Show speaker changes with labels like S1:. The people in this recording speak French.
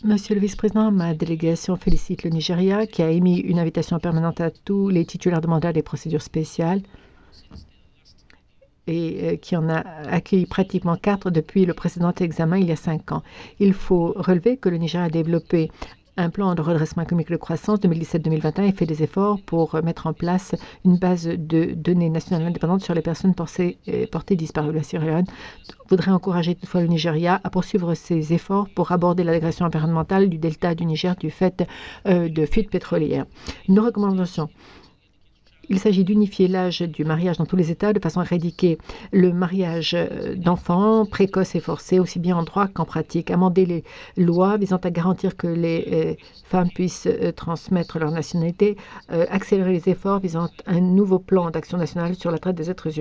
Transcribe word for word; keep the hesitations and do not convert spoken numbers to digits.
S1: Monsieur le vice-président, ma délégation félicite le Nigeria qui a émis une invitation permanente à tous les titulaires de mandat des procédures spéciales et euh, qui en a accueilli pratiquement quatre depuis le précédent examen il y a cinq ans. Il faut relever que le Nigeria a développé un plan de redressement économique et de croissance deux mille dix-sept deux mille vingt et un et fait des efforts pour mettre en place une base de données nationales indépendantes sur les personnes portées, portées disparues. La Sierra Leone voudrait encourager toutefois le Nigeria à poursuivre ses efforts pour aborder la dégradation environnementale du delta du Niger du fait euh, de fuites pétrolières. Nos recommandations. Il s'agit d'unifier l'âge du mariage dans tous les États de façon à éradiquer le mariage d'enfants précoces et forcés, aussi bien en droit qu'en pratique. Amender les lois visant à garantir que les euh, femmes puissent euh, transmettre leur nationalité. Euh, accélérer les efforts visant un nouveau plan d'action nationale sur la traite des êtres humains.